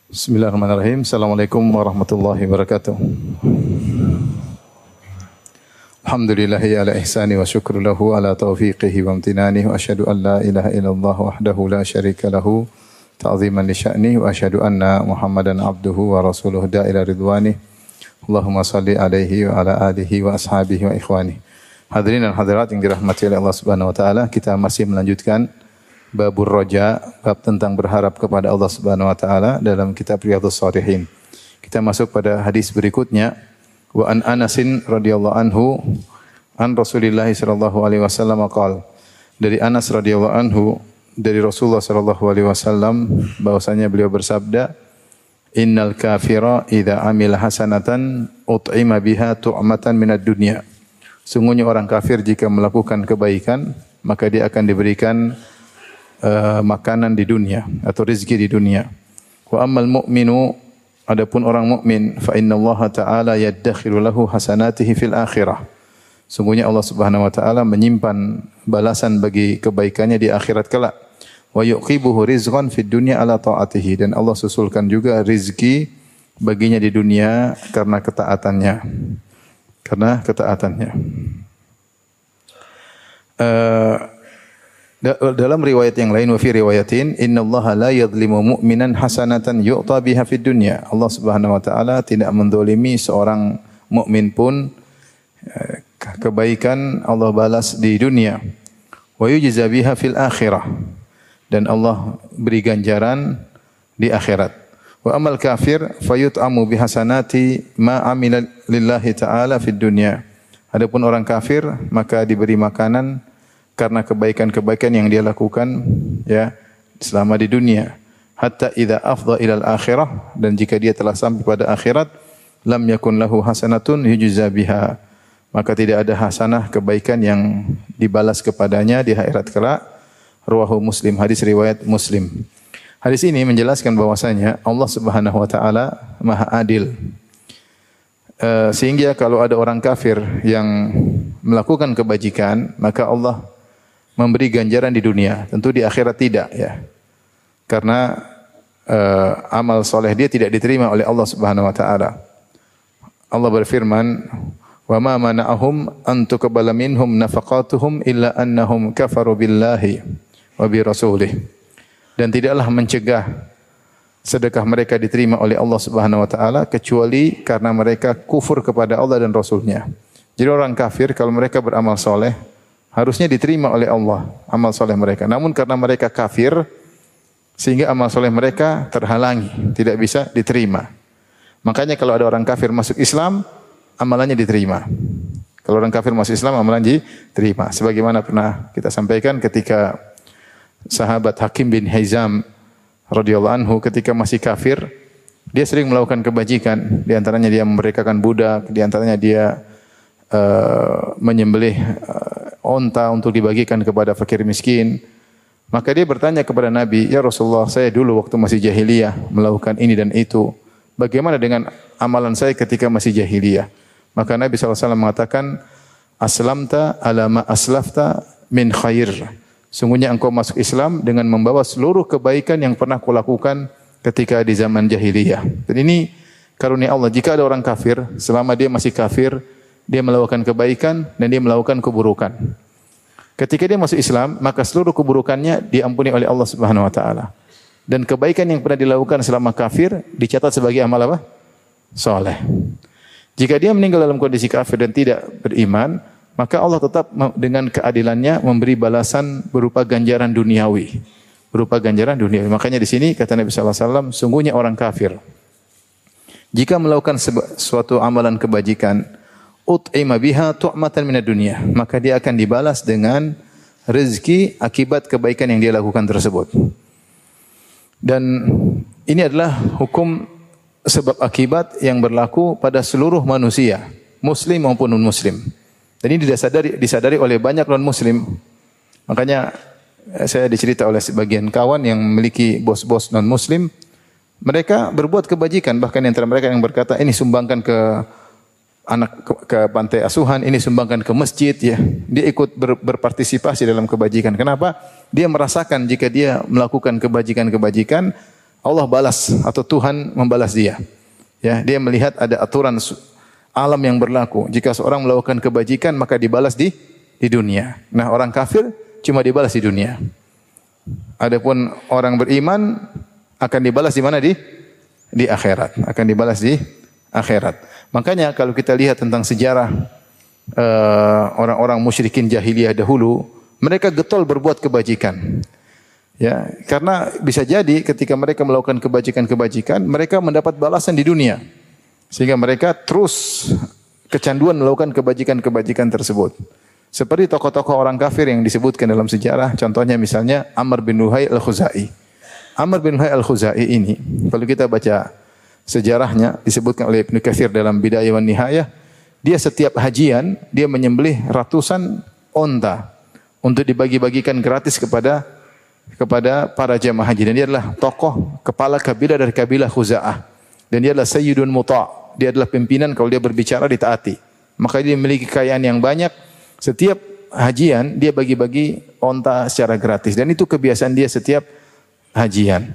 Bismillahirrahmanirrahim. Assalamualaikum warahmatullahi wabarakatuh. Alhamdulillahi ala ihsani wa syukru lahu ala taufiqihi wa amtinani wa asyhadu an la ilaha illallah wahdahu la syarika lahu ta'ziman li sya'ni wa asyhadu anna Muhammadan abduhu wa rasuluhu da'ila ridwani. Allahumma salli alaihi wa ala alihi wa ashabihi wa ikhwani. Hadirin dan hadirat yang dirahmati oleh Allah Subhanahu wa taala, kita masih melanjutkan Babur Roja, bab tentang berharap kepada Allah Subhanahu wa taala dalam kitab Riyadhus Shalihin. Kita masuk pada hadis berikutnya. Wa an Anasin radhiyallahu anhu an Rasulillah sallallahu alaihi wasallam qaal. Dari Anas radhiyallahu anhu dari Rasulullah sallallahu alaihi wasallam bahwasanya beliau bersabda, "Innal kafira idza amila hasanatan ut'ima biha tu'matan minad dunya." Sungguhnya orang kafir jika melakukan kebaikan, maka dia akan diberikan makanan di dunia atau rezeki di dunia. Wa ammal mu'minu, adapun orang mukmin, fa innallaha ta'ala yaddakhiru lahu hasanatihi fil akhirah. Sungguhnya Allah Subhanahu wa taala menyimpan balasan bagi kebaikannya di akhirat kelak. Wa yuqibuhu rizqan fid dunya ala ta'atihi, dan Allah susulkan juga rezeki baginya di dunia karena ketaatannya. Dalam riwayat yang lain, wa fi riwayatin innallaha la yadhlimu mu'minan hasanatan yu'ta biha fid dunya. Allah Subhanahu wa taala tidak menzalimi seorang mukmin pun kebaikan Allah balas di dunia. Wa yujza biha fil akhirah, dan Allah beri ganjaran di akhirat. Wa amal kafir fayut'amu bihasanati ma amila lillahi ta'ala fid dunya. Adapun orang kafir maka diberi makanan karena kebaikan-kebaikan yang dia lakukan ya selama di dunia. Hatta idza afdha ila al-akhirah, dan jika dia telah sampai pada akhirat, lam yakun lahu hasanatun yujza biha, maka tidak ada hasanah kebaikan yang dibalas kepadanya di akhirat kelak. Rawahu Muslim, hadis riwayat Muslim. Hadis ini menjelaskan bahwasanya Allah Subhanahu wa taala Maha Adil. Sehingga kalau ada orang kafir yang melakukan kebajikan, maka Allah memberi ganjaran di dunia, tentu di akhirat tidak ya. Karena amal soleh dia tidak diterima oleh Allah Subhanahu wa taala. Allah berfirman, "Wa ma mana'ahum an tuqbala minhum nafaqatuhum illa annahum kafaru billahi wa bi rasulih." Dan tidaklah mencegah sedekah mereka diterima oleh Allah Subhanahu wa taala kecuali karena mereka kufur kepada Allah dan Rasulnya. Jadi orang kafir kalau mereka beramal soleh harusnya diterima oleh Allah amal soleh mereka. Namun karena mereka kafir sehingga amal soleh mereka terhalangi, tidak bisa diterima. Makanya kalau ada orang kafir masuk Islam, amalannya diterima. Kalau orang kafir masuk Islam, amalannya diterima. Sebagaimana pernah kita sampaikan ketika sahabat Hakim bin Hizam radhiyallahu anhu ketika masih kafir, dia sering melakukan kebajikan. Di antaranya dia memerdekakan budak, di antaranya dia menyembelih onta untuk dibagikan kepada fakir miskin. Maka dia bertanya kepada Nabi, "Ya Rasulullah, saya dulu waktu masih jahiliyah melakukan ini dan itu. Bagaimana dengan amalan saya ketika masih jahiliyah?" Maka Nabi SAW mengatakan, "Aslamta ala ma aslafta min khair." Sungguhnya engkau masuk Islam dengan membawa seluruh kebaikan yang pernah kau lakukan ketika di zaman jahiliyah. Dan ini karunia Allah. Jika ada orang kafir, selama dia masih kafir, dia melakukan kebaikan dan dia melakukan keburukan. Ketika dia masuk Islam, maka seluruh keburukannya diampuni oleh Allah Subhanahu wa taala. Dan kebaikan yang pernah dilakukan selama kafir dicatat sebagai amal apa? Saleh. Jika dia meninggal dalam kondisi kafir dan tidak beriman, maka Allah tetap dengan keadilannya memberi balasan berupa ganjaran duniawi. Makanya di sini kata Nabi sallallahu alaihi wasallam, sungguhnya orang kafir jika melakukan suatu amalan kebajikan, ut'ima biha tu'matan minad dunya, maka dia akan dibalas dengan rezeki akibat kebaikan yang dia lakukan tersebut. Dan ini adalah hukum sebab akibat yang berlaku pada seluruh manusia, muslim maupun non-muslim. Dan ini disadari oleh banyak non-muslim. Makanya saya dicerita oleh sebagian kawan yang memiliki bos-bos non-muslim, mereka berbuat kebajikan, bahkan antara mereka yang berkata, ini sumbangkan ke ke pantai asuhan, ini sumbangkan ke masjid ya. Dia ikut berpartisipasi dalam kebajikan. Kenapa? Dia merasakan jika dia melakukan kebajikan-kebajikan, Allah balas atau Tuhan membalas dia. Ya, dia melihat ada aturan alam yang berlaku. Jika seorang melakukan kebajikan maka dibalas di dunia. Nah, orang kafir cuma dibalas di dunia. Adapun orang beriman akan dibalas di mana? Di akhirat. Akan dibalas di akhirat. Makanya kalau kita lihat tentang sejarah orang-orang musyrikin jahiliyah dahulu, mereka getol berbuat kebajikan. Ya, karena bisa jadi ketika mereka melakukan kebajikan-kebajikan, mereka mendapat balasan di dunia. Sehingga mereka terus kecanduan melakukan kebajikan-kebajikan tersebut. Seperti tokoh-tokoh orang kafir yang disebutkan dalam sejarah, contohnya misalnya Amr bin Luhai al-Khuzai. Amr bin Luhai al-Khuzai ini, kalau kita baca sejarahnya, disebutkan oleh Ibnu Katsir dalam Bidayah wan Nihayah, dia setiap hajian, dia menyembelih ratusan onta untuk dibagi-bagikan gratis kepada para jamaah haji. Dan dia adalah tokoh kepala kabilah dari kabilah Khuza'ah. Dan dia adalah Sayyidun Muta'. Dia adalah pimpinan, kalau dia berbicara ditaati. Maka dia memiliki kekayaan yang banyak. Setiap hajian dia bagi-bagi onta secara gratis. Dan itu kebiasaan dia setiap hajian.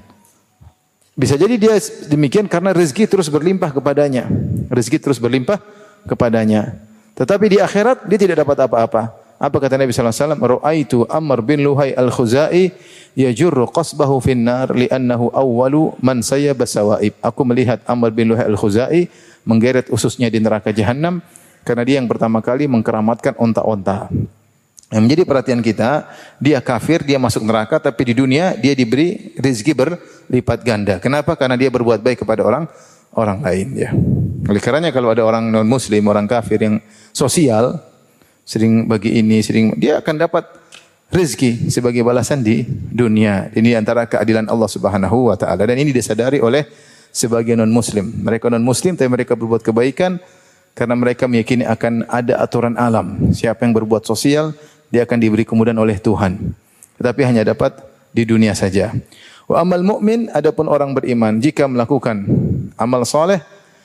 Bisa jadi dia demikian karena rezeki terus berlimpah kepadanya. Rezeki terus berlimpah kepadanya. Tetapi di akhirat dia tidak dapat apa-apa. Apa kata Nabi sallallahu alaihi wasallam? Ra'aitu Amr bin Luhai al-Khuzai yajurru qasbahu finnar li'annahu awwalu man sayyaba sawaib. Aku melihat Amr bin Luhai al-Khuzai menggeret ususnya di neraka jahanam karena dia yang pertama kali mengkeramatkan onta-onta. Yang menjadi perhatian kita, dia kafir, dia masuk neraka, tapi di dunia dia diberi rezeki berlipat ganda. Kenapa? Karena dia berbuat baik kepada orang lain. Ya. Oleh karenanya kalau ada orang non Muslim, orang kafir yang sosial, sering bagi ini, dia akan dapat rezeki sebagai balasan di dunia. Ini antara keadilan Allah Subhanahu wa taala, dan ini disadari oleh sebagian non Muslim. Mereka non Muslim tapi mereka berbuat kebaikan karena mereka meyakini akan ada aturan alam. Siapa yang berbuat sosial, dia akan diberi kemudahan oleh Tuhan. Tetapi hanya dapat di dunia saja. Wa amal mu'min, adapun orang beriman jika melakukan amal soleh,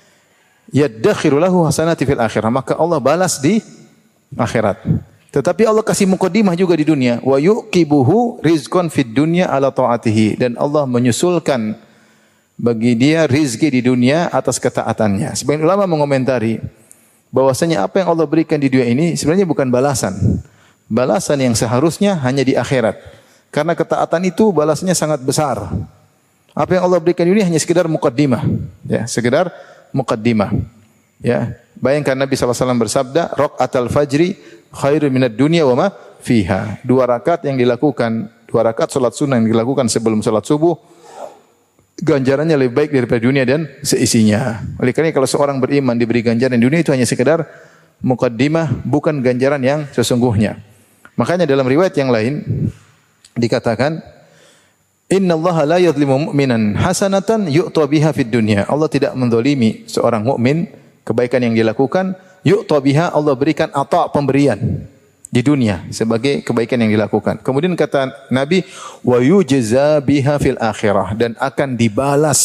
yaddakhiru lahu hasanati fil akhirah, maka Allah balas di akhirat. Tetapi Allah kasih mukaddimah juga di dunia. Wa yuqibuhu rizqan fid dunya ala taatihi, dan Allah menyusulkan bagi dia rizki di dunia atas ketaatannya. Sebagian ulama mengomentari bahwasanya apa yang Allah berikan di dunia ini sebenarnya bukan balasan. Balasan yang seharusnya hanya di akhirat. Karena ketaatan itu balasannya sangat besar. Apa yang Allah berikan di dunia hanya sekedar mukaddimah, ya, sekedar mukaddimah. Ya, bayangkan Nabi SAW bersabda, raqatul fajri khairu minad dunya wa ma fiha. 2 rakaat yang dilakukan, 2 rakaat salat sunnah yang dilakukan sebelum salat subuh, ganjarannya lebih baik daripada dunia dan seisinya. Oleh karena kalau seorang beriman diberi ganjaran di dunia itu hanya sekedar mukaddimah, bukan ganjaran yang sesungguhnya. Makanya dalam riwayat yang lain dikatakan, innallaha la yadhlimu mu'minan hasanatan yu'ta biha fid dunya. Allah tidak menzalimi seorang mukmin, kebaikan yang dilakukan, yu'ta biha, Allah berikan ata, pemberian di dunia sebagai kebaikan yang dilakukan. Kemudian kata Nabi, wa yujza biha fil akhirah, dan akan dibalas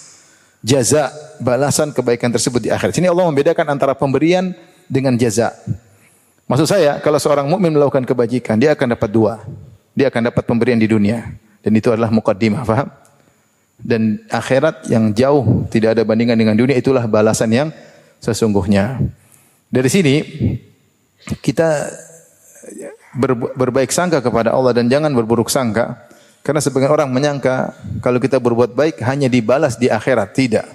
jaza, balasan kebaikan tersebut di akhirat. Sini Allah membedakan antara pemberian dengan jaza. Maksud saya, kalau seorang mukmin melakukan kebajikan, dia akan dapat 2. Dia akan dapat pemberian di dunia, dan itu adalah muqaddimah, faham? Dan akhirat yang jauh tidak ada bandingan dengan dunia, itulah balasan yang sesungguhnya. Dari sini kita berbaik sangka kepada Allah dan jangan berburuk sangka, karena sebagian orang menyangka kalau kita berbuat baik hanya dibalas di akhirat. Tidak.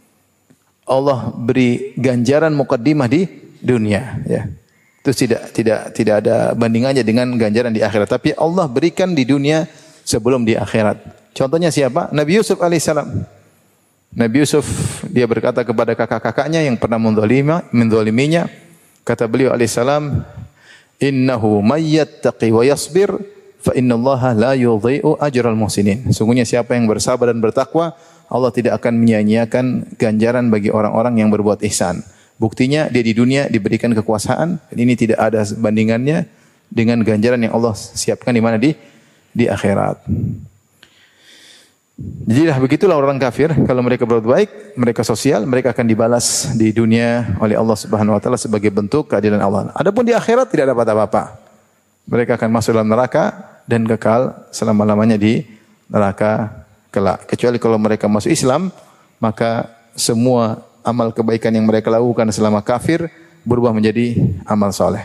Allah beri ganjaran muqaddimah di dunia, ya. Itu tidak ada bandingannya dengan ganjaran di akhirat, tapi Allah berikan di dunia sebelum di akhirat. Contohnya siapa? Nabi Yusuf alaihissalam. Nabi Yusuf dia berkata kepada kakak-kakaknya yang pernah menzaliminya, kata beliau alaihissalam, innahu may yattaqi wa yasbir fa innallaha la yudhi'u ajral muhsinin. Sungguhnya siapa yang bersabar dan bertakwa, Allah tidak akan menyia-nyiakan ganjaran bagi orang-orang yang berbuat ihsan. Buktinya dia di dunia diberikan kekuasaan, dan ini tidak ada bandingannya dengan ganjaran yang Allah siapkan di mana, di akhirat. Jadi begitulah orang kafir, kalau mereka berbuat baik, mereka sosial, mereka akan dibalas di dunia oleh Allah Subhanahu wa taala sebagai bentuk keadilan Allah. Adapun di akhirat tidak dapat apa-apa. Mereka akan masuk dalam neraka dan kekal selama-lamanya di neraka kelak. Kecuali kalau mereka masuk Islam, maka semua amal kebaikan yang mereka lakukan selama kafir berubah menjadi amal soleh.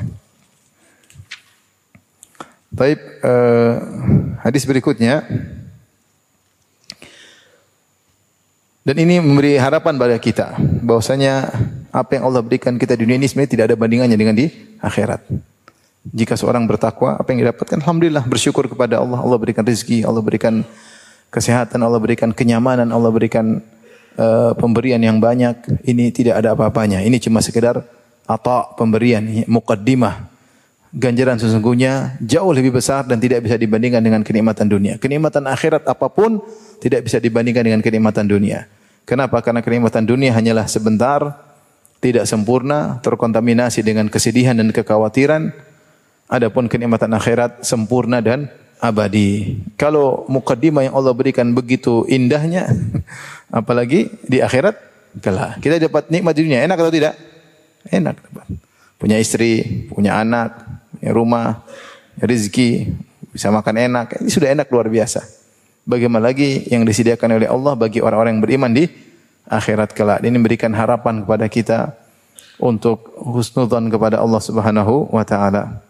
Baik, hadis berikutnya. Dan ini memberi harapan pada kita bahwasanya apa yang Allah berikan kita di dunia ini sebenarnya tidak ada bandingannya dengan di akhirat. Jika seorang bertakwa, apa yang didapatkan? Alhamdulillah, bersyukur kepada Allah. Allah berikan rezeki, Allah berikan kesehatan, Allah berikan kenyamanan, Allah berikan pemberian yang banyak. Ini tidak ada apa-apanya. Ini cuma sekedar pemberian, muqaddimah. Ganjaran sesungguhnya jauh lebih besar dan tidak bisa dibandingkan dengan kenikmatan dunia. Kenikmatan akhirat apapun tidak bisa dibandingkan dengan kenikmatan dunia. Kenapa? Karena kenikmatan dunia hanyalah sebentar, tidak sempurna, terkontaminasi dengan kesedihan dan kekhawatiran. Adapun kenikmatan akhirat sempurna dan abadi. Kalau muqaddimah yang Allah berikan begitu indahnya, apalagi di akhirat kelak. Kita dapat nikmat di dunia, enak atau tidak? Enak dapat. Punya istri, punya anak, punya rumah, rezeki, bisa makan enak. Ini sudah enak luar biasa. Bagaimana lagi yang disediakan oleh Allah bagi orang-orang yang beriman di akhirat kelak. Ini memberikan harapan kepada kita untuk husnudzan kepada Allah Subhanahu wa taala.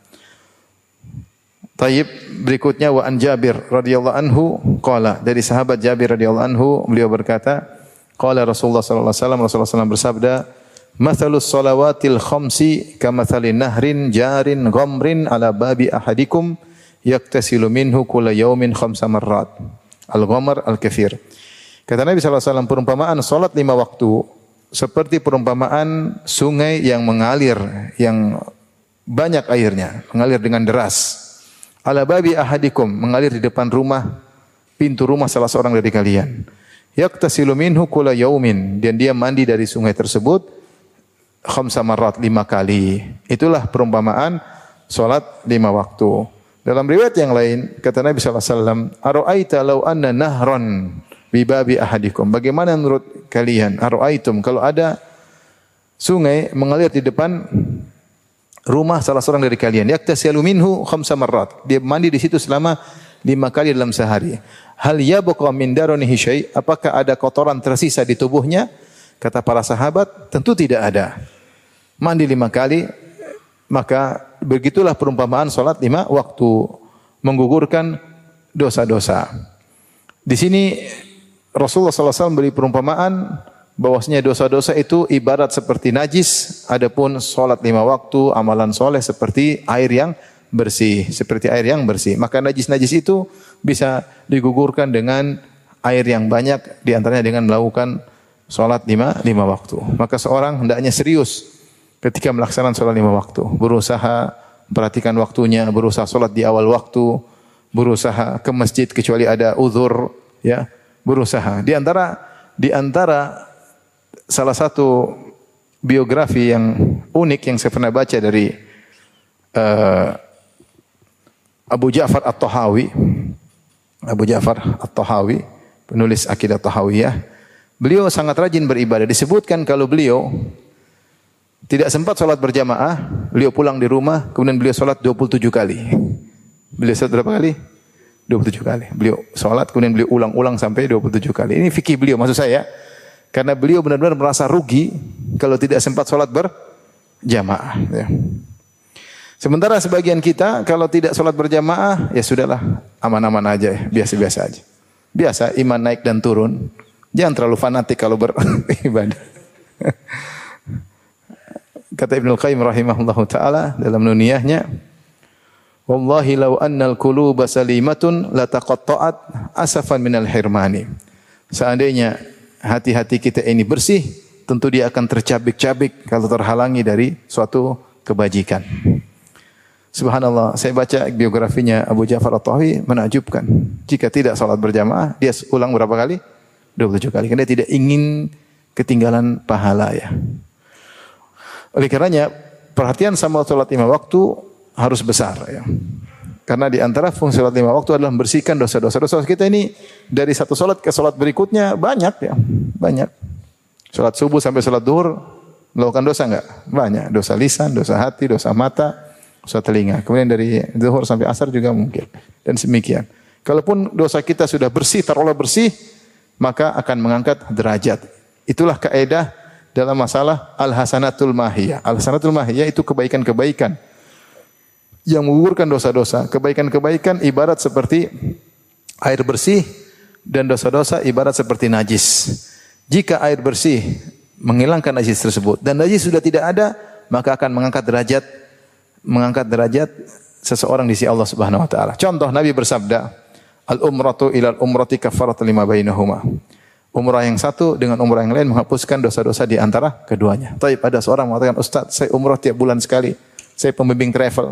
Taib, berikutnya wa an Jabir radhiyallahu anhu qala, dari sahabat Jabir radhiyallahu anhu beliau berkata, qala Rasulullah sallallahu alaihi wasallam, Rasulullah SAW bersabda, mathalus salawatil khamsi kamathalin nahrin jarin ghamrin ala babi ahadikum yaktasilu minhu kulla yaumin khamsa marrat. Al-ghamar al-kathir. Kata Nabi sallallahu alaihi wasallam, perumpamaan salat 5 waktu seperti perumpamaan sungai yang mengalir, yang banyak airnya, mengalir dengan deras. Ala babi ahadikum, mengalir di depan rumah, pintu rumah salah seorang dari kalian. Yaktasilu minhu kulla yaumin, dan dia mandi dari sungai tersebut khamsa marrat, 5 kali. Itulah perumpamaan salat 5 waktu. Dalam riwayat yang lain kata Nabi sallallahu alaihi wasallam, ara'aita law anna nahran bi babi ahadikum. Bagaimana menurut kalian? Ara'aitum, kalau ada sungai mengalir di depan rumah salah seorang dari kalian, yaktasilu minhu khamsa marrat. Dia mandi di situ selama 5 kali dalam sehari. Hal yabqa min daranihi syai'? Apakah ada kotoran tersisa di tubuhnya? Kata para sahabat, tentu tidak ada. Mandi 5 kali, maka begitulah perumpamaan salat 5 waktu, menggugurkan dosa-dosa. Di sini Rasulullah SAW beri perumpamaan bahwasanya dosa-dosa itu ibarat seperti najis, adapun salat 5 waktu, amalan soleh seperti air yang bersih, seperti air yang bersih. Maka najis-najis itu bisa digugurkan dengan air yang banyak, di antaranya dengan melakukan salat 5 waktu. Maka seorang hendaknya serius ketika melaksanakan salat 5 waktu, berusaha perhatikan waktunya, berusaha salat di awal waktu, berusaha ke masjid kecuali ada uzur, ya, berusaha. Di antara salah satu biografi yang unik yang saya pernah baca dari Abu Ja'far At-Tahawi. Abu Ja'far At-Tahawi, penulis Aqidah Tahawiyah. Beliau sangat rajin beribadah. Disebutkan kalau beliau tidak sempat salat berjamaah, beliau pulang di rumah, kemudian beliau salat 27 kali. Beliau salat berapa kali? 27 kali. Beliau salat, kemudian beliau ulang-ulang sampai 27 kali. Ini fikih beliau, maksud saya. Karena beliau benar-benar merasa rugi kalau tidak sempat salat berjamaah. Ya. Sementara sebagian kita kalau tidak salat berjamaah, ya sudahlah, aman-aman aja, biasa-biasa aja. Biasa, iman naik dan turun. Jangan terlalu fanatik kalau beribadah. Kata Ibnu Qayyim rahimahullahu taala dalam nuniyahnya, wallahi law annal quluba salimatun lataqatta'at asafan minal hirmani. Seandainya hati-hati kita ini bersih, tentu dia akan tercabik-cabik kalau terhalangi dari suatu kebajikan. Subhanallah, saya baca biografinya Abu Ja'far At-Tahawi, menakjubkan. Jika tidak salat berjamaah, dia ulang berapa kali? 27 kali. Karena dia tidak ingin ketinggalan pahala, ya. Oleh karenanya, perhatian sama salat 5 waktu harus besar, ya. Karena di antara fungsi salat 5 waktu adalah membersihkan dosa-dosa. Dosa kita ini dari satu salat ke salat berikutnya banyak, ya. Banyak. Salat subuh sampai salat zuhur melakukan dosa enggak? Banyak. Dosa lisan, dosa hati, dosa mata, dosa telinga. Kemudian dari zuhur sampai asar juga mungkin. Dan semikian. Kalaupun dosa kita sudah bersih, taruhlah bersih, maka akan mengangkat derajat. Itulah kaidah dalam masalah al-hasanatul mahiyah. Al-hasanatul mahiyah itu kebaikan-kebaikan yang menggugurkan dosa-dosa. Kebaikan-kebaikan ibarat seperti air bersih dan dosa-dosa ibarat seperti najis. Jika air bersih menghilangkan najis tersebut dan najis sudah tidak ada, maka akan mengangkat derajat seseorang di sisi Allah Subhanahu wa taala. Contoh Nabi bersabda, "Al-umratu ilal umrati kafaratu lima bainahuma." Umrah yang satu dengan umrah yang lain menghapuskan dosa-dosa di antara keduanya. Taib, ada seorang mengatakan, "Ustaz, saya umrah tiap bulan sekali. Saya pembimbing travel."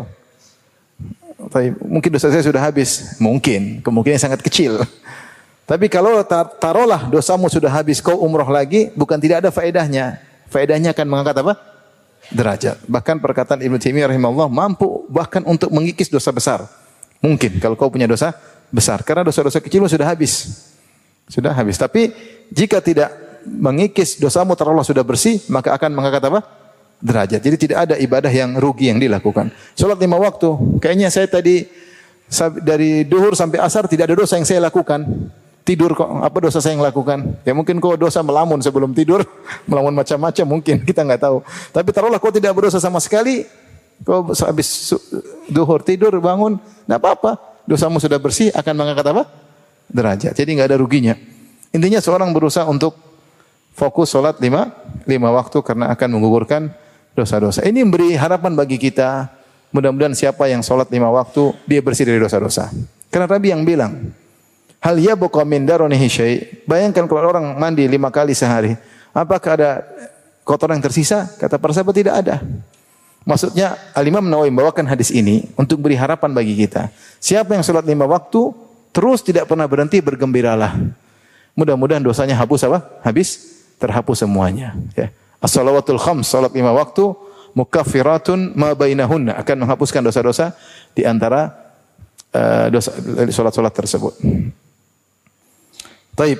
Taib, mungkin dosa saya sudah habis. Mungkin, kemungkinan sangat kecil. Tapi kalau taruhlah dosamu sudah habis, kau umrah lagi, bukan tidak ada faedahnya. Faedahnya akan mengangkat apa? Derajat. Bahkan perkataan Ibnu Taimiyah rahimahullah mampu bahkan untuk mengikis dosa besar. Mungkin kalau kau punya dosa besar. Karena dosa-dosa kecilmu sudah habis. Sudah habis. Tapi jika tidak mengikis dosamu taruhlah sudah bersih, maka akan mengangkat apa? Derajat. Jadi tidak ada ibadah yang rugi yang dilakukan. Salat 5 waktu. Kayaknya saya tadi dari duhur sampai asar tidak ada dosa yang saya lakukan. Tidur kok, apa dosa saya yang lakukan? Ya mungkin kau dosa melamun sebelum tidur, melamun macam-macam mungkin, kita enggak tahu. Tapi taruhlah kau tidak berdosa sama sekali, kau habis duhur tidur bangun, enggak apa-apa. Dosamu sudah bersih, akan mengangkat apa? Derajat. Jadi enggak ada ruginya. Intinya seorang berusaha untuk fokus salat 5 waktu karena akan menggugurkan dosa-dosa. Ini memberi harapan bagi kita. Mudah-mudahan siapa yang salat 5 waktu, dia bersih dari dosa-dosa. Karena Nabi yang bilang, hal yabqa min daranihi syai'. Bayangkan kalau orang mandi 5 kali sehari, apakah ada kotoran yang tersisa? Kata para sahabat tidak ada. Maksudnya Al-Imam Nawawi membawakan hadis ini untuk beri harapan bagi kita. Siapa yang salat 5 waktu terus tidak pernah berhenti, bergembiralah. Mudah-mudahan dosanya hapus apa? Habis terhapus semuanya, ya. As-shalawatul khams, salat 5 waktu, mukaffiratun ma bainahunna, akan menghapuskan dosa-dosa di antara dosa salat-salat tersebut. Taib.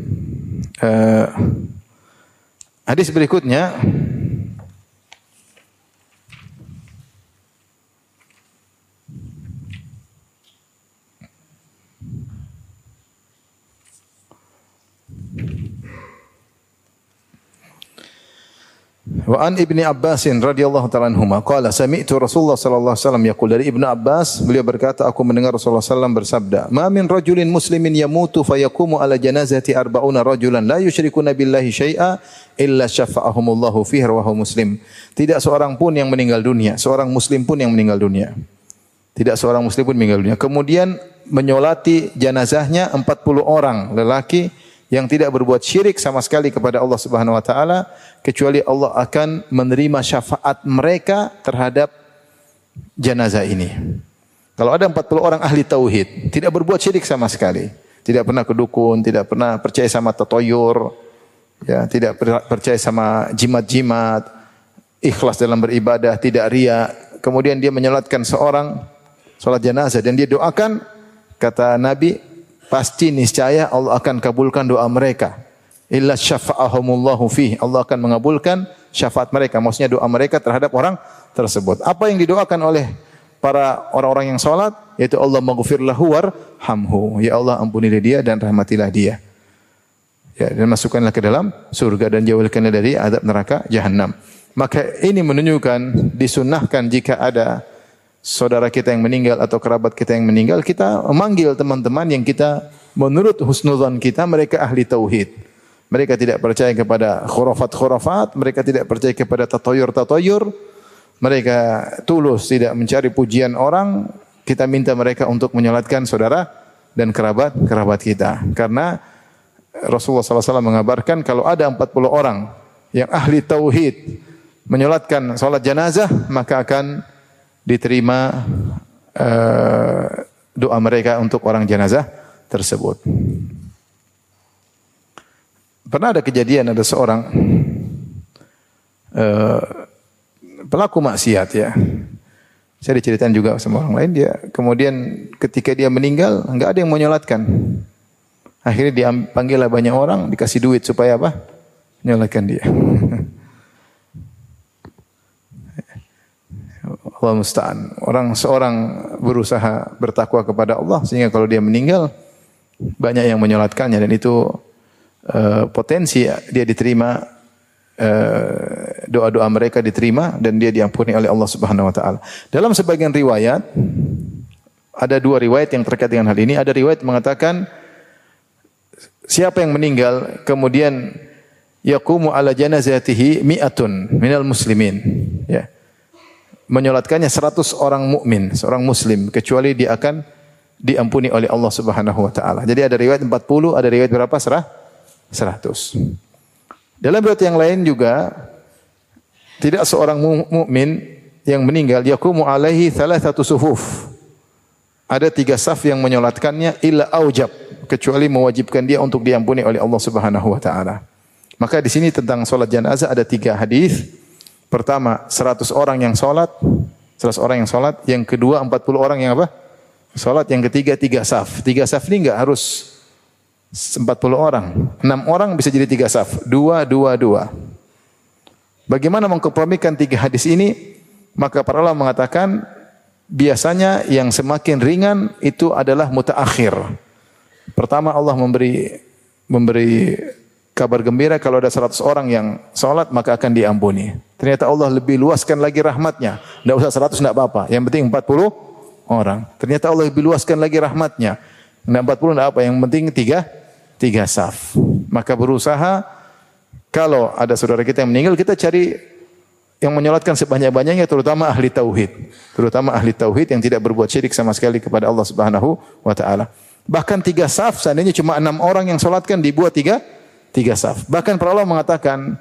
Hadis berikutnya wa an Ibni Abbas radhiyallahu ta'ala anhuma qala sami'tu Rasulullah sallallahu alaihi wasallam yaqul, dari Ibnu Abbas beliau berkata, aku mendengar Rasulullah sallallahu bersabda, ma min rajulin muslimin yamutu fayaqumu ala janazati arba'una rajulan la yusyrikuna billahi syai'a illa syafa'ahumullahu fihi rawahu Muslim. Tidak seorang pun yang meninggal dunia, seorang muslim pun yang meninggal dunia. Tidak seorang muslim pun meninggal dunia. Kemudian menyolati jenazahnya 40 orang lelaki yang tidak berbuat syirik sama sekali kepada Allah Subhanahu wa taala, kecuali Allah akan menerima syafaat mereka terhadap jenazah ini. Kalau ada 40 orang ahli tauhid, tidak berbuat syirik sama sekali, tidak pernah ke dukun, tidak pernah percaya sama tatoyur, ya, tidak percaya sama jimat-jimat, ikhlas dalam beribadah, tidak riya, kemudian dia menyolatkan seorang salat jenazah dan dia doakan, kata Nabi, pasti niscaya Allah akan kabulkan doa mereka. Illa syafa'ahumullahu fihi. Allah akan mengabulkan syafaat mereka. Maksudnya doa mereka terhadap orang tersebut. Apa yang didoakan oleh para orang-orang yang salat? Yaitu Allah maghfir lahu warhamhu. Ya Allah ampunilah dia dan rahmatilah dia. Ya, dan masukkanlah ke dalam surga dan jauhkanlah dari azab neraka jahanam. Maka ini menunjukkan disunnahkan jika ada saudara kita yang meninggal atau kerabat kita yang meninggal, kita memanggil teman-teman yang kita menurut husnuzan kita mereka ahli tauhid. Mereka tidak percaya kepada khurafat-khurafat, mereka tidak percaya kepada tatoyur-tatoyur. Mereka tulus tidak mencari pujian orang. Kita minta mereka untuk menyolatkan saudara dan kerabat kita. Karena Rasulullah SAW mengabarkan kalau ada 40 orang yang ahli tauhid menyolatkan salat jenazah, maka akan diterima doa mereka untuk orang jenazah tersebut. Pernah ada kejadian, ada seorang pelaku maksiat, ya. Saya diceritain juga sama orang lain, dia kemudian ketika dia meninggal enggak ada yang mau nyolatkan. Akhirnya dipanggil banyak orang, dikasih duit supaya apa? Nyolatkan dia. Allah musta'an. Seorang berusaha bertakwa kepada Allah sehingga kalau dia meninggal banyak yang menyolatkannya dan itu potensi dia diterima, doa-doa mereka diterima dan dia diampuni oleh Allah Subhanahu wa taala. Dalam sebagian riwayat ada dua riwayat yang terkait dengan hal ini. Ada riwayat mengatakan siapa yang meninggal kemudian yaqumu ala janazatihi mi'atun minal muslimin, ya. Menyolatkannya 100 orang mukmin, seorang muslim, kecuali dia akan diampuni oleh Allah Subhanahu wa taala. Jadi ada riwayat 40, ada riwayat berapa? 100. Dalam riwayat yang lain juga tidak seorang mukmin yang meninggal yaqumu alaihi thalathatu sufuf. Ada 3 saf yang menyolatkannya illa aujab, kecuali mewajibkan dia untuk diampuni oleh Allah Subhanahu wa taala. Maka di sini tentang salat jenazah ada 3 hadis. Pertama, 100 orang yang salat, 100 orang yang salat. Yang kedua, 40 orang yang apa? Salat. Yang ketiga, 3 saf. 3 saf ini enggak harus 40 orang. 6 orang bisa jadi 3 saf. 2, 2, 2. Bagaimana mengkompromikan 3 hadis ini? Maka para ulama mengatakan biasanya yang semakin ringan itu adalah mutaakhir. Pertama Allah memberi kabar gembira kalau ada 100 orang yang salat maka akan diampuni. Ternyata Allah lebih luaskan lagi rahmatnya. Tidak usah 100 tidak apa-apa. Yang penting 40 orang. Ternyata Allah lebih luaskan lagi rahmatnya. Tidak 40 tidak apa. Yang penting 3 saf. Maka berusaha kalau ada saudara kita yang meninggal kita cari yang menyolatkan sebanyak-banyaknya terutama ahli tauhid. Terutama ahli tauhid yang tidak berbuat syirik sama sekali kepada Allah Subhanahu wa taala. Bahkan 3 saf seandainya cuma 6 orang yang salatkan dibuat 3 saf. Bahkan para ulama mengatakan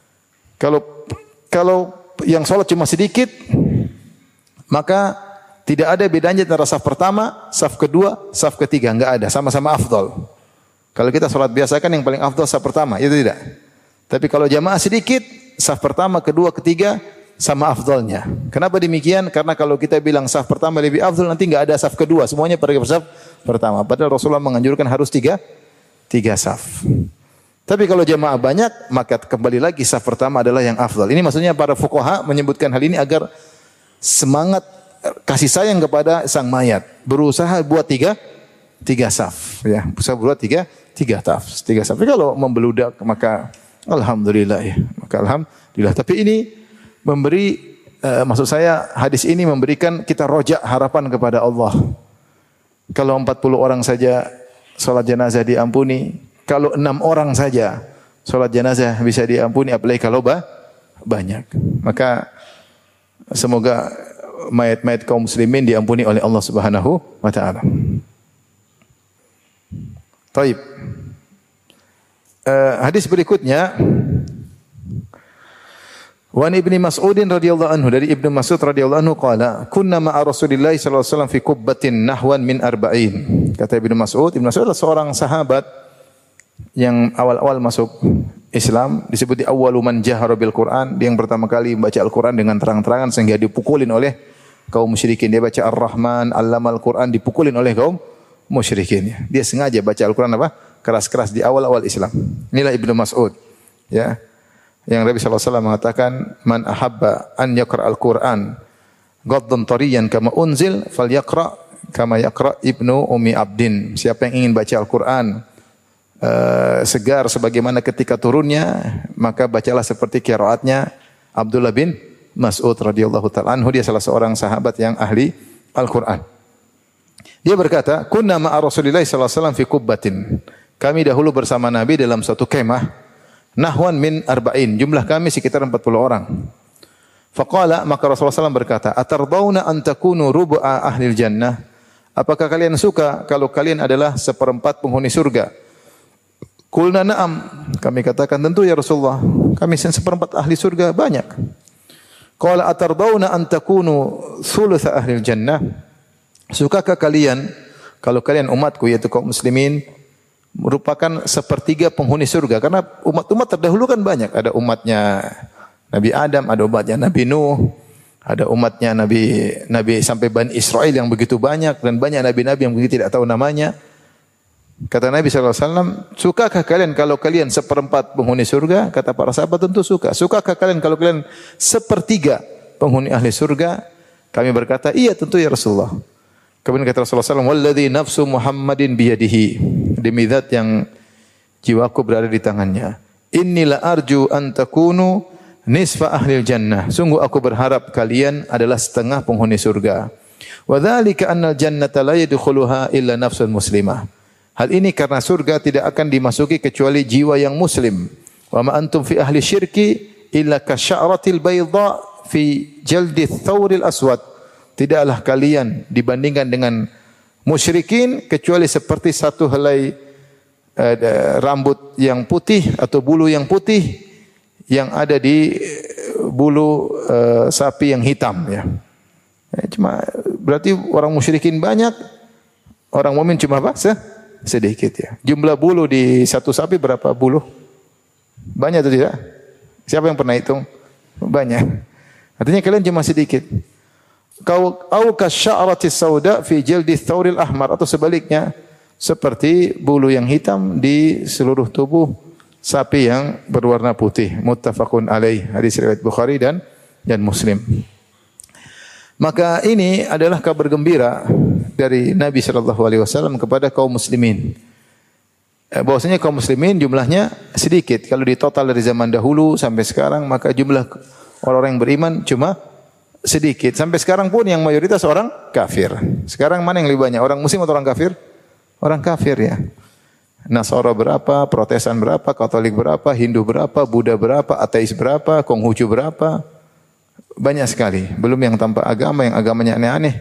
kalau yang salat cuma sedikit maka tidak ada bedanya antara saf pertama, saf kedua, saf ketiga, enggak ada, sama-sama afdal. Kalau kita salat biasa kan yang paling afdal saf pertama, itu tidak. Tapi kalau jamaah sedikit, saf pertama, kedua, ketiga sama afdalnya. Kenapa demikian? Karena kalau kita bilang saf pertama lebih afdal nanti enggak ada saf kedua, semuanya pada saf pertama. Padahal Rasulullah menganjurkan harus 3 saf. Tapi kalau jamaah banyak, maka kembali lagi saf pertama adalah yang afdal. Ini maksudnya para fuqaha menyebutkan hal ini agar semangat kasih sayang kepada sang mayat. Berusaha buat 3 saf. Ya, berusaha buat 3 saf. Tapi kalau membeludak maka alhamdulillah ya. Maka alhamdulillah. Tapi ini maksud saya hadis ini memberikan kita rojak harapan kepada Allah. Kalau 40 orang saja salat jenazah diampuni, kalau 6 orang saja salat jenazah bisa diampuni, apalagi kalau banyak. Maka semoga mayat-mayat kaum muslimin diampuni oleh Allah Subhanahu wa taala. Baik. Hadis berikutnya Wan Ibnu Mas'ud radhiyallahu anhu, dari Ibnu Mas'ud radhiyallahu anhu qala kunna ma'a Rasulillah sallallahu alaihi wasallam fi qubbatin nahwan min arba'in. Kata Ibnu Mas'ud adalah seorang sahabat yang awal-awal masuk Islam, disebut di awwalu man jahara bil Quran, dia yang pertama kali membaca Al-Qur'an dengan terang-terangan sehingga dipukulin oleh kaum musyrikin. Dia baca Ar-Rahman, Allamal Quran, dipukulin oleh kaum musyrikin. Dia sengaja baca Al-Qur'an keras-keras di awal-awal Islam. Inilah Ibnu Mas'ud, ya. Yang Nabi sallallahu alaihi wasallam mengatakan, "Man ahabba an yaqra al-Qur'an ghaddan tariyan kama unzil falyaqra kama yaqra Ibnu Ummi Abdin." Siapa yang ingin baca Al-Qur'an segar sebagaimana ketika turunnya, maka bacalah seperti qiraatnya Abdullah bin Mas'ud radhiyallahu ta'ala anhu. Dia salah seorang sahabat yang ahli Al-Qur'an. Dia berkata, "Kunna ma'a Rasulillah sallallahu alaihi wasallam fi qubbatin." Kami dahulu bersama Nabi dalam suatu kemah. Nahwan min arba'in, jumlah kami sekitar 40 orang. Faqala, maka Rasulullah SAW berkata, "Atardawna an takunu rubu'a ahlil jannah?" Apakah kalian suka kalau kalian adalah seperempat penghuni surga? Qulna na'am. Kami katakan tentu ya Rasulullah. Kami seperempat ahli surga banyak. Qala atardawna an takunu thulutsa ahlil jannah? Sukakah kalian kalau kalian umatku yaitu kaum muslimin merupakan sepertiga penghuni surga? Karena umat-umat terdahulu kan banyak. Ada umatnya Nabi Adam, ada umatnya Nabi Nuh, ada umatnya Nabi sampai Bani Israel yang begitu banyak, dan banyak nabi-nabi yang begitu tidak tahu namanya. Kata Nabi SAW, sukakah kalian kalau kalian seperempat penghuni surga? Kata para sahabat, tentu suka. Sukakah kalian kalau kalian sepertiga penghuni ahli surga? Kami berkata, iya tentu ya Rasulullah. Kemudian kata Rasulullah SAW, walladzi nafsu Muhammadin biyadihi. Demi zat yang jiwaku berada di tangannya. Innila arju an takunu nisfa ahlil jannah. Sungguh aku berharap kalian adalah setengah penghuni surga. Wa dzalika annal jannata la yadkhuluha illa nafsun muslimah. Hal ini karena surga tidak akan dimasuki kecuali jiwa yang muslim. Wa ma antum fi ahli syirki illa kasya'ratil bayda fi jaldi thawril aswad. Tidaklah kalian dibandingkan dengan musyrikin kecuali seperti satu helai rambut yang putih atau bulu yang putih yang ada di bulu sapi yang hitam ya. Cuma berarti orang musyrikin banyak, orang mukmin cuma apa? Sedikit ya. Jumlah bulu di satu sapi berapa bulu? Banyak atau tidak? Siapa yang pernah hitung? Banyak. Artinya kalian cuma sedikit. Kau kasya'ratis sauda fi jaldi thawril ahmar, atau sebaliknya seperti bulu yang hitam di seluruh tubuh sapi yang berwarna putih. Muttafaqun alaih. Hadis riwayat Bukhari dan Muslim. Maka ini adalah kabar gembira dari Nabi sallallahu alaihi wasallam kepada kaum muslimin. Bahwasanya kaum muslimin jumlahnya sedikit. Kalau ditotal dari zaman dahulu sampai sekarang, maka jumlah orang-orang yang beriman cuma sedikit. Sampai sekarang pun yang mayoritas orang kafir. Sekarang mana yang lebih banyak? Orang muslim atau orang kafir? Orang kafir ya. Nasara berapa, Protestan berapa, Katolik berapa, Hindu berapa, Buddha berapa, ateis berapa, Konghucu berapa? Banyak sekali. Belum yang tanpa agama, yang agamanya aneh-aneh.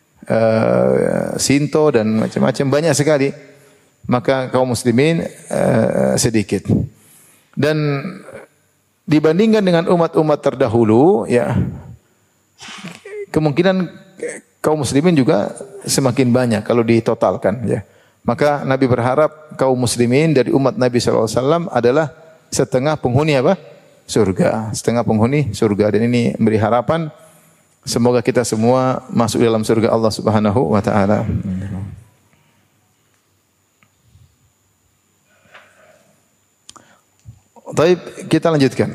Sinto dan macam-macam. Banyak sekali. Maka kaum muslimin sedikit. Dan dibandingkan dengan umat-umat terdahulu, ya, kemungkinan kaum muslimin juga semakin banyak kalau ditotalkan ya. Maka Nabi berharap kaum muslimin dari umat Nabi SAW adalah setengah penghuni apa? Surga. Setengah penghuni surga. Dan ini memberi harapan semoga kita semua masuk dalam surga Allah Subhanahu wa taala. Baik, kita lanjutkan.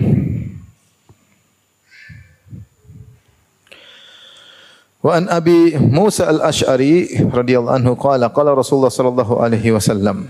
Wa an Abi Musa al-Asy'ari radhiyallahu anhu qala qala Rasulullah sallallahu alaihi wasallam.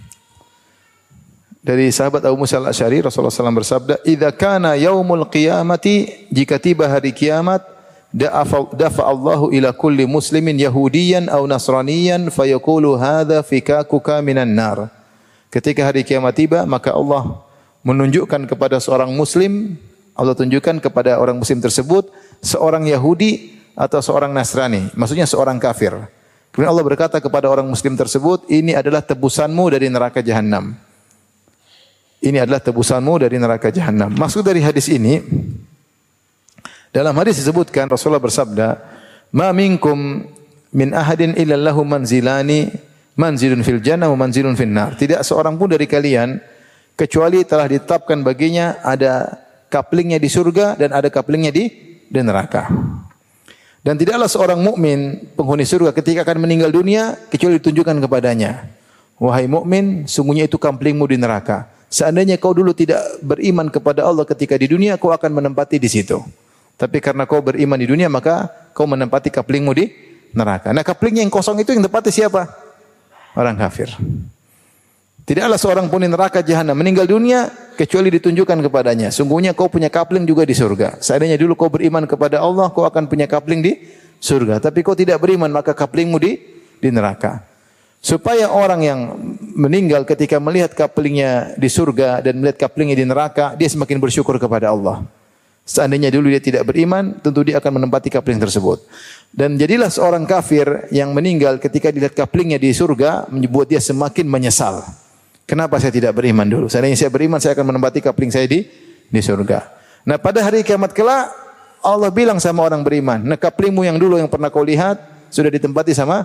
Dari sahabat Abu Musa al-Asy'ari Rasulullah SAW bersabda, "Idza kana yaumul qiyamati, jika tiba hari kiamat, dafa Allahu ila kulli muslimin yahudiyan aw nasraniyan fayaqulu hadza fikakuka minan nar." Ketika hari kiamat tiba, maka Allah menunjukkan kepada seorang muslim, Allah tunjukkan kepada orang muslim tersebut seorang Yahudi atau seorang Nasrani, maksudnya seorang kafir. Kemudian Allah berkata kepada orang muslim tersebut, ini adalah tebusanmu dari neraka jahanam. Ini adalah tebusanmu dari neraka jahanam. Maksud dari hadis ini, dalam hadis disebutkan Rasulullah bersabda, "Ma minkum min ahadin illa lahu manzilani, manzilun fil jannah wa manzilun fin nar." Tidak seorang pun dari kalian kecuali telah ditetapkan baginya ada kaplingnya di surga dan ada kaplingnya di neraka. Dan tidaklah seorang mukmin penghuni surga ketika akan meninggal dunia kecuali ditunjukkan kepadanya, wahai mukmin, sungguhnya itu kamplingmu di neraka. Seandainya kau dulu tidak beriman kepada Allah ketika di dunia, kau akan menempati di situ. Tapi karena kau beriman di dunia, maka kau menempati kaplingmu di neraka. Nah, kaplingnya yang kosong itu yang tempati siapa? Orang kafir. Tidaklah seorang pun di neraka jahanam meninggal dunia kecuali ditunjukkan kepadanya, sungguhnya kau punya kapling juga di surga. Seandainya dulu kau beriman kepada Allah, kau akan punya kapling di surga. Tapi kau tidak beriman, maka kaplingmu di neraka. Supaya orang yang meninggal ketika melihat kaplingnya di surga dan melihat kaplingnya di neraka, dia semakin bersyukur kepada Allah. Seandainya dulu dia tidak beriman, tentu dia akan menempati kapling tersebut. Dan jadilah seorang kafir yang meninggal ketika dilihat kaplingnya di surga, membuat dia semakin menyesal. Kenapa saya tidak beriman dulu? Seandainya saya beriman, saya akan menempati kapling saya di surga. Nah, pada hari kiamat kelak, Allah bilang sama orang beriman, nah kaplingmu yang dulu yang pernah kau lihat, sudah ditempati sama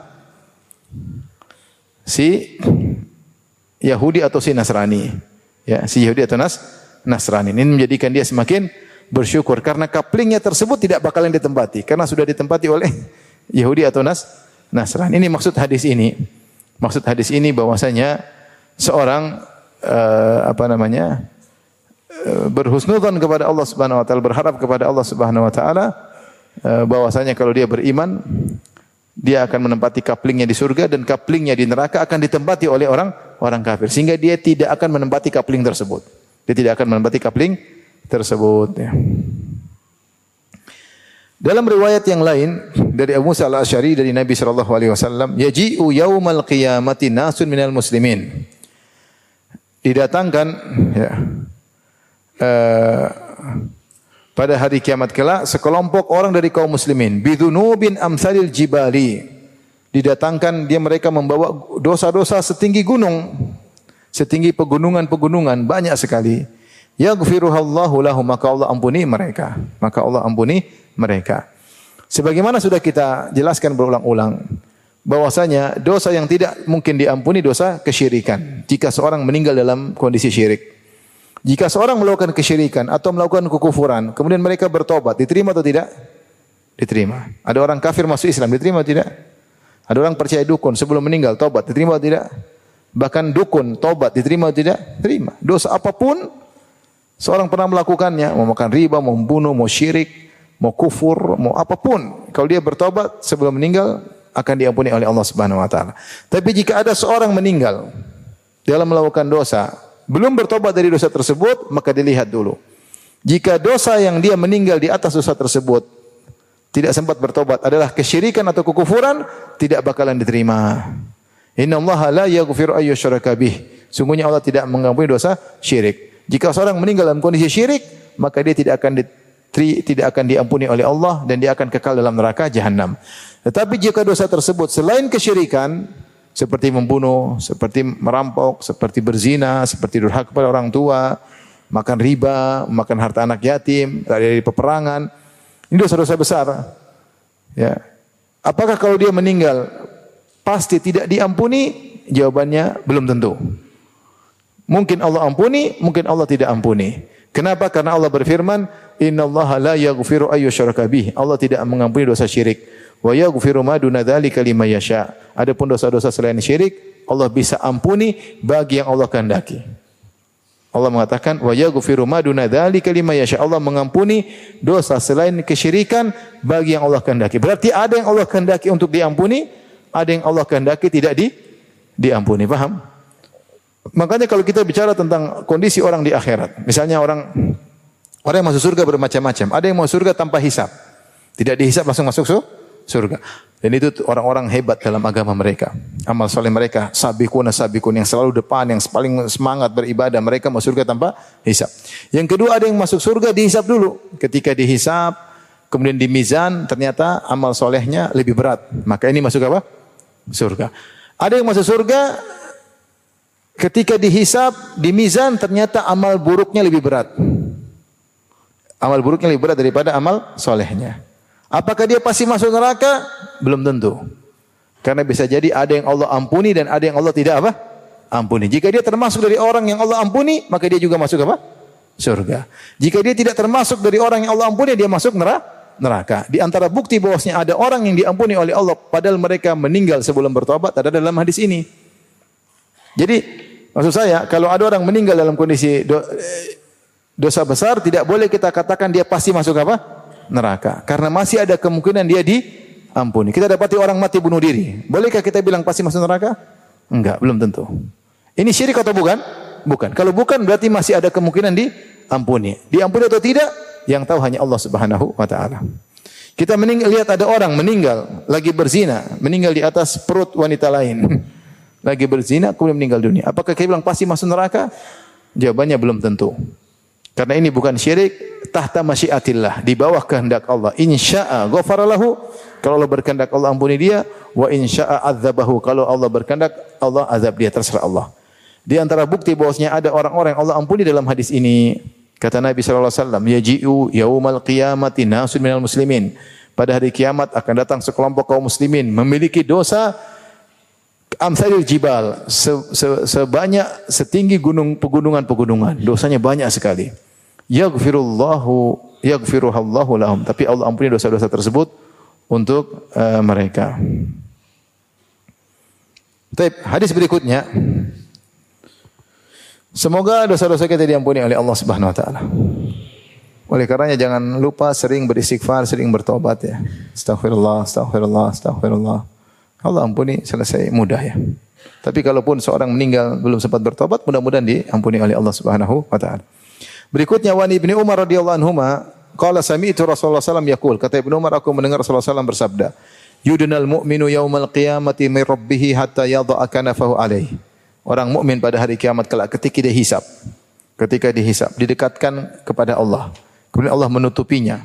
si Yahudi atau si Nasrani. Ya, si Yahudi atau Nasrani. Ini menjadikan dia semakin bersyukur. Karena kaplingnya tersebut tidak bakalan ditempati. Karena sudah ditempati oleh Yahudi atau Nasrani. Ini maksud hadis ini. Maksud hadis ini bahwasanya seorang berhusnudzon kepada Allah Subhanahu wa taala, berharap kepada Allah Subhanahu wa taala bahwasanya kalau dia beriman, dia akan menempati kaplingnya di surga dan kaplingnya di neraka akan ditempati oleh orang kafir. Sehingga dia tidak akan menempati kapling tersebut. Dia tidak akan menempati kapling tersebut. Ya. Dalam riwayat yang lain dari Abu Musa al-Asy'ari dari Nabi sallallahu alaihi wasallam, yaji'u yaumal qiyamati nasun minal muslimin. Didatangkan ya, pada hari kiamat kelak sekelompok orang dari kaum muslimin bidunubin amsalil jibali. Didatangkan mereka membawa dosa-dosa setinggi gunung, setinggi pegunungan-pegunungan banyak sekali. Yaghfiruhallahu lahum, maka Allah ampuni mereka. Maka Allah ampuni mereka. Sebagaimana sudah kita jelaskan berulang-ulang, bahwasanya dosa yang tidak mungkin diampuni dosa kesyirikan. Jika seorang meninggal dalam kondisi syirik. Jika seorang melakukan kesyirikan atau melakukan kekufuran, kemudian mereka bertobat, diterima atau tidak? Diterima. Ada orang kafir masuk Islam, diterima atau tidak? Ada orang percaya dukun sebelum meninggal tobat, diterima atau tidak? Bahkan dukun tobat, diterima atau tidak? Terima. Dosa apapun seorang pernah melakukannya, mau makan riba, mau membunuh, mau syirik, mau kufur, mau apapun, kalau dia bertobat sebelum meninggal akan diampuni oleh Allah Subhanahu wa taala. Tapi jika ada seorang meninggal dalam melakukan dosa, belum bertobat dari dosa tersebut, maka dilihat dulu. Jika dosa yang dia meninggal di atas dosa tersebut tidak sempat bertobat adalah kesyirikan atau kekufuran, tidak bakalan diterima. Innallaha la yaghfiru ay yushraka bih. Sungguhnya Allah tidak mengampuni dosa syirik. Jika seorang meninggal dalam kondisi syirik, maka dia tidak akan diampuni oleh Allah dan dia akan kekal dalam neraka jahanam. Tetapi jika dosa tersebut selain kesyirikan, seperti membunuh, seperti merampok, seperti berzina, seperti durhaka kepada orang tua, makan riba, makan harta anak yatim, dari peperangan, ini dosa-dosa besar. Ya. Apakah kalau dia meninggal pasti tidak diampuni? Jawabannya belum tentu. Mungkin Allah ampuni, mungkin Allah tidak ampuni. Kenapa? Karena Allah berfirman, "Innallaha la yaghfiru ay yushraka bih." Allah tidak mengampuni dosa syirik. Wa yaghfiru ma duna dzalika liman yasha. Adapun dosa-dosa selain syirik, Allah bisa ampuni bagi yang Allah kehendaki. Allah mengatakan, "Wa yaghfiru ma duna dzalika liman yasha." Allah mengampuni dosa selain kesyirikan bagi yang Allah kehendaki. Berarti ada yang Allah kehendaki untuk diampuni, ada yang Allah kehendaki tidak diampuni. Paham? Makanya kalau kita bicara tentang kondisi orang di akhirat, misalnya orang yang masuk surga bermacam-macam. Ada yang masuk surga tanpa hisab. Tidak dihisab langsung masuk surga. Dan itu orang-orang hebat dalam agama mereka. Amal soleh mereka, sabiqun yang selalu depan, yang paling semangat beribadah. Mereka masuk surga tanpa hisab. Yang kedua ada yang masuk surga dihisab dulu. Ketika dihisab, kemudian di mizan, ternyata amal solehnya lebih berat. Maka ini masuk apa? Surga. Ada yang masuk surga, ketika dihisab, di mizan ternyata amal buruknya lebih berat. Amal buruknya lebih berat daripada amal solehnya. Apakah dia pasti masuk neraka? Belum tentu. Karena bisa jadi ada yang Allah ampuni dan ada yang Allah tidak apa? Ampuni. Jika dia termasuk dari orang yang Allah ampuni, maka dia juga masuk apa? Surga. Jika dia tidak termasuk dari orang yang Allah ampuni, dia masuk neraka. Di antara bukti bahwasanya ada orang yang diampuni oleh Allah padahal mereka meninggal sebelum bertobat ada dalam hadis ini. Jadi maksud saya, kalau ada orang meninggal dalam kondisi dosa besar, tidak boleh kita katakan dia pasti masuk apa? Neraka. Karena masih ada kemungkinan dia diampuni. Kita dapati orang mati bunuh diri. Bolehkah kita bilang pasti masuk neraka? Enggak, belum tentu. Ini syirik atau bukan? Bukan. Kalau bukan berarti masih ada kemungkinan diampuni. Diampuni atau tidak? Yang tahu hanya Allah Subhanahu wa taala. Kita lihat ada orang meninggal lagi berzina, meninggal di atas perut wanita lain. Lagi berzina kemudian meninggal dunia. Apakah kita bilang pasti masuk neraka? Jawabannya belum tentu. Karena ini bukan syirik, tahta masyiatillah, di bawah kehendak Allah. Insya'a ghafara lahu, kalau Allah berkehendak Allah ampuni dia, wa insya'a adzabahu, kalau Allah berkehendak Allah azab dia, terserah Allah. Di antara bukti bahwasanya ada orang-orang yang Allah ampuni dalam hadis ini, kata Nabi sallallahu alaihi wasallam, yaji'u yaumal qiyamati nasun minal muslimin. Pada hari kiamat akan datang sekelompok kaum muslimin memiliki dosa amsalil jibal, setinggi pegunungan-pegunungan. Dosanya banyak sekali. Yaghfiruhallahu lahum. Tapi Allah ampuni dosa-dosa tersebut untuk mereka. Hadis berikutnya. Semoga dosa-dosa kita diampuni oleh Allah Subhanahu wa taala. Oleh karenanya jangan lupa sering beristighfar, sering bertobat ya. Astaghfirullah, astaghfirullah, astaghfirullah. Allah ampuni, selesai, mudah ya. Tapi kalaupun seorang meninggal belum sempat bertobat, mudah-mudahan diampuni oleh Allah Subhanahu wa taala. Berikutnya Wani Ibnu Umar radhiyallahu anhuma, qala sami'tu Rasulullah sallallahu yaqul, kata Ibnu Umar aku mendengar Rasulullah sallallahu bersabda, yudnal mu'minu yaumal qiyamati min rabbih hatta yadha'a kanafahu alaihi. Orang mukmin pada hari kiamat kelak ketika dihisab. Ketika dihisab, didekatkan kepada Allah. Kemudian Allah menutupinya.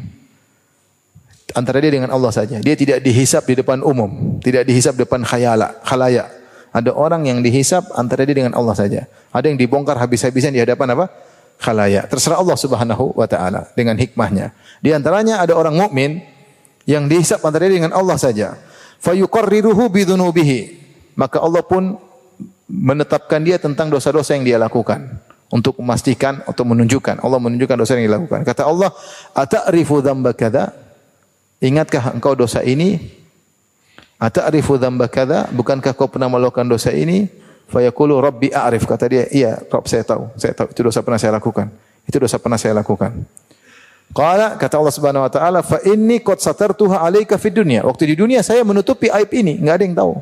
Antara dia dengan Allah saja. Dia tidak dihisab di depan umum, tidak dihisab depan khalayak. Ada orang yang dihisab antara dia dengan Allah saja. Ada yang dibongkar habis-habisan di hadapan apa? Khalayak. Terserah Allah Subhanahu wa taala dengan hikmahnya. Di antaranya ada orang mukmin yang dihisab antara dia dengan Allah saja. Fayuqarriruhu bidzunubihi. Maka Allah pun menetapkan dia tentang dosa-dosa yang dia lakukan untuk memastikan atau menunjukkan. Allah menunjukkan dosa yang dia lakukan. Kata Allah, "Ata'rifu dzamba kadza?" Ingatkah engkau dosa ini? Ata'rifu dzamba kadza? Bukankah kau pernah melakukan dosa ini? Fayaqulu rabbi a'rif. Kata dia, "Iya, Rabb, saya tahu. Saya tahu itu dosa pernah saya lakukan. Itu dosa pernah saya lakukan." Qala, kata Allah Subhanahu wa taala, "Fa inni qad satartuha 'alaika fid dunya." Waktu di dunia saya menutupi aib ini, enggak ada yang tahu.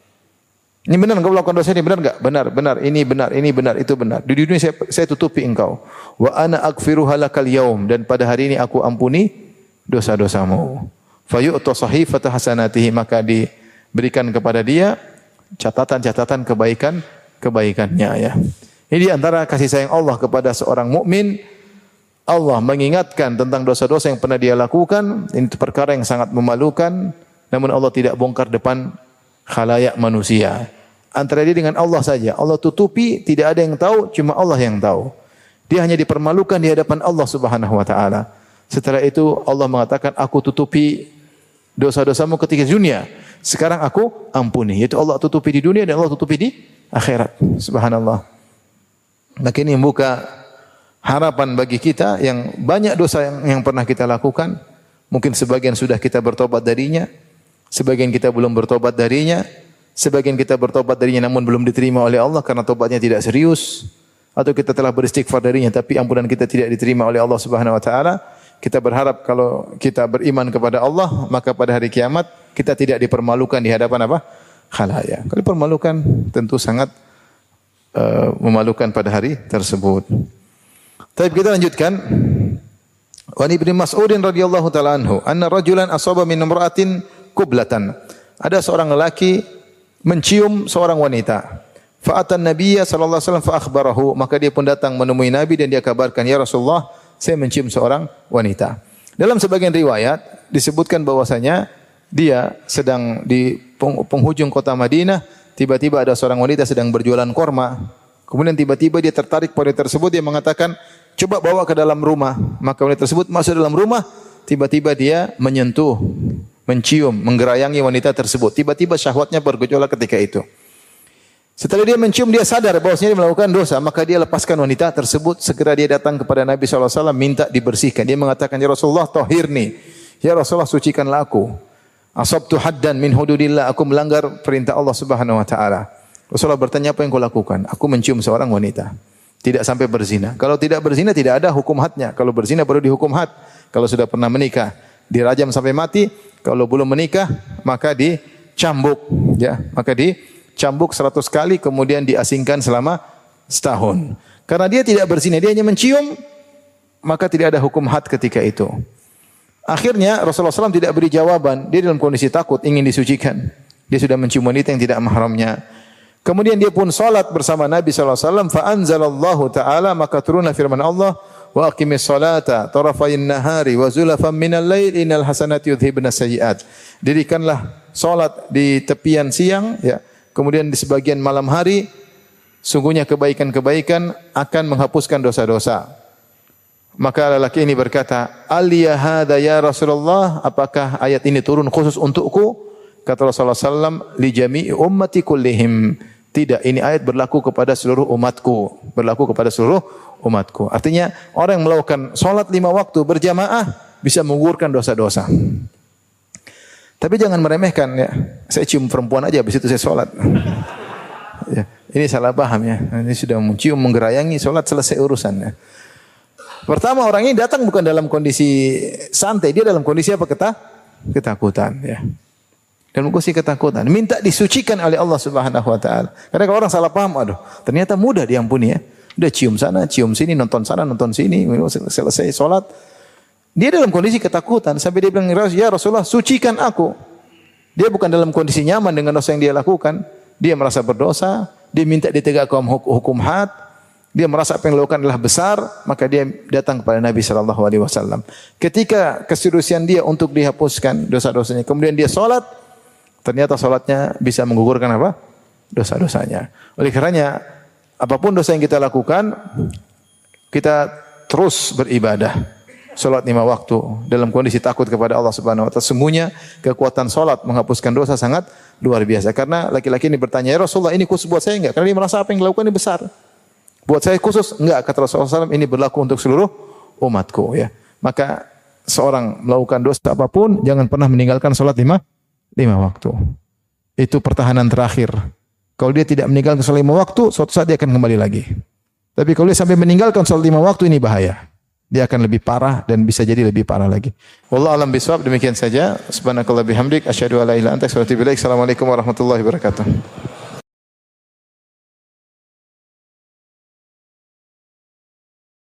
Ini benar engkau melakukan dosa ini, benar enggak? Benar, benar, ini benar, itu benar. Di dunia saya tutupi engkau. Wa ana aghfiruha lakal yaum, dan pada hari ini aku ampuni dosa-dosamu. Fayu'ta sahifata hasanatihi, maka diberikan kepada dia catatan-catatan kebaikannya ya. Ini di antara kasih sayang Allah kepada seorang mukmin. Allah mengingatkan tentang dosa-dosa yang pernah dia lakukan. Ini perkara yang sangat memalukan, namun Allah tidak bongkar depan khalayak manusia. Antara dia dengan Allah saja. Allah tutupi, tidak ada yang tahu, cuma Allah yang tahu. Dia hanya dipermalukan di hadapan Allah Subhanahu wa taala. Setelah itu Allah mengatakan, aku tutupi dosa-dosamu ketika di dunia. Sekarang aku ampuni. Yaitu Allah tutupi di dunia dan Allah tutupi di akhirat. Subhanallah. Maka ini membuka harapan bagi kita yang banyak dosa yang pernah kita lakukan. Mungkin sebagian sudah kita bertobat darinya. Sebagian kita belum bertobat darinya. Sebagian kita bertobat darinya namun belum diterima oleh Allah karena tobatnya tidak serius. Atau kita telah beristighfar darinya tapi ampunan kita tidak diterima oleh Allah Subhanahu wa taala. Kita berharap kalau kita beriman kepada Allah, maka pada hari kiamat kita tidak dipermalukan di hadapan apa? Khalayak. Kalau dipermalukan tentu sangat memalukan pada hari tersebut. Tapi kita lanjutkan. Wa Ibnu Mas'ud radhiyallahu taala anhu, anna rajulan asaba min imra'atin kublatan. Ada seorang lelaki mencium seorang wanita. Fa'atan Nabiyya sallallahu alaihi wasallam fa akhbarahu, maka dia pun datang menemui Nabi dan dia kabarkan, "Ya Rasulullah, saya mencium seorang wanita." Dalam sebagian riwayat disebutkan bahwasanya dia sedang di penghujung kota Madinah, tiba-tiba ada seorang wanita sedang berjualan korma. Kemudian tiba-tiba dia tertarik pada wanita tersebut, dia mengatakan, "Coba bawa ke dalam rumah." Maka wanita tersebut masuk dalam rumah, tiba-tiba dia menyentuh, mencium, menggerayangi wanita tersebut. Tiba-tiba syahwatnya bergejolak ketika itu. Setelah dia mencium, dia sadar bahwasanya dia melakukan dosa, maka dia lepaskan wanita tersebut. Segera dia datang kepada Nabi SAW minta dibersihkan. Dia mengatakan, "Ya Rasulullah, tahhirni. Ya Rasulullah, sucikanlah aku. Asabtu haddan min hududillah." Aku melanggar perintah Allah Subhanahu wa taala. Rasulullah bertanya, "Apa yang kau lakukan?" "Aku mencium seorang wanita." Tidak sampai berzina. Kalau tidak berzina tidak ada hukum hadnya. Kalau berzina baru dihukum had. Kalau sudah pernah menikah, dirajam sampai mati. Kalau belum menikah, maka dicambuk, ya. Maka dicambuk 100 kali, kemudian diasingkan selama setahun. Karena dia tidak berzina, dia hanya mencium, maka tidak ada hukum had ketika itu. Akhirnya Rasulullah SAW tidak beri jawaban. Dia dalam kondisi takut, ingin disucikan. Dia sudah mencium wanita yang tidak mahramnya. Kemudian dia pun salat bersama Nabi SAW. Fa anzalallahu ta'ala, maka turunlah firman Allah, "Wa aqimis salata tarafayn nahari wa zulafan minal lail innal hasanati yudhibna sayyi'at." Dirikanlah salat di tepian siang, ya. Kemudian di sebagian malam hari, sungguhnya kebaikan-kebaikan akan menghapuskan dosa-dosa. Maka lelaki ini berkata, "Aliya hadza ya Rasulullah?" Apakah ayat ini turun khusus untukku? Kata Rasulullah SAW, "Li jami'i ummati kullihim." Tidak, ini ayat berlaku kepada seluruh umatku. Berlaku kepada seluruh umatku. Artinya, orang yang melakukan sholat 5 waktu berjamaah bisa menggugurkan dosa-dosa. Tapi jangan meremehkan, ya. Saya cium perempuan aja, habis itu saya sholat. Ya, ini salah paham, ya. Ini sudah mencium, menggerayangi, sholat selesai urusannya. Pertama orang ini datang bukan dalam kondisi santai, dia dalam kondisi apa? Ketakutan, ya. Dan kondisi ketakutan, minta disucikan oleh Allah Subhanahu wa taala. Karena kalau orang salah paham, aduh, ternyata mudah diampuni ya. Udah cium sana, cium sini, nonton sana, nonton sini, selesai salat. Dia dalam kondisi ketakutan sampai dia bilang, "Ya Rasulullah, sucikan aku." Dia bukan dalam kondisi nyaman dengan dosa yang dia lakukan. Dia merasa berdosa, dia minta ditegakkan hukum had. Dia merasa apa yang dilakukan adalah besar, maka dia datang kepada Nabi sallallahu alaihi wasallam. Ketika keseriusan dia untuk dihapuskan dosa-dosanya, kemudian dia salat, ternyata salatnya bisa menggugurkan apa? Dosa-dosanya. Oleh karenanya, apapun dosa yang kita lakukan, kita terus beribadah. Salat 5 waktu dalam kondisi takut kepada Allah Subhanahu wa taala. Semuanya kekuatan salat menghapuskan dosa sangat luar biasa. Karena laki-laki ini bertanya, "Ya Rasulullah, ini khusus buat saya enggak?" Karena dia merasa apa yang dilakukan ini besar. Buat saya khusus? Enggak, kata Rasulullah SAW, ini berlaku untuk seluruh umatku, ya. Maka seorang melakukan dosa apapun, jangan pernah meninggalkan salat 5 waktu. Itu pertahanan terakhir. Kalau dia tidak meninggalkan salat 5 waktu, suatu saat dia akan kembali lagi. Tapi kalau dia sampai meninggalkan salat 5 waktu, ini bahaya. Dia akan lebih parah dan bisa jadi lebih parah lagi. Wallahu a'lam bishawab. Demikian saja. Subhanakallah bihamdik, asyhadu an la ilaha illa anta, astaghfiruka wa atubu ilaik. Assalamualaikum warahmatullahi wabarakatuh.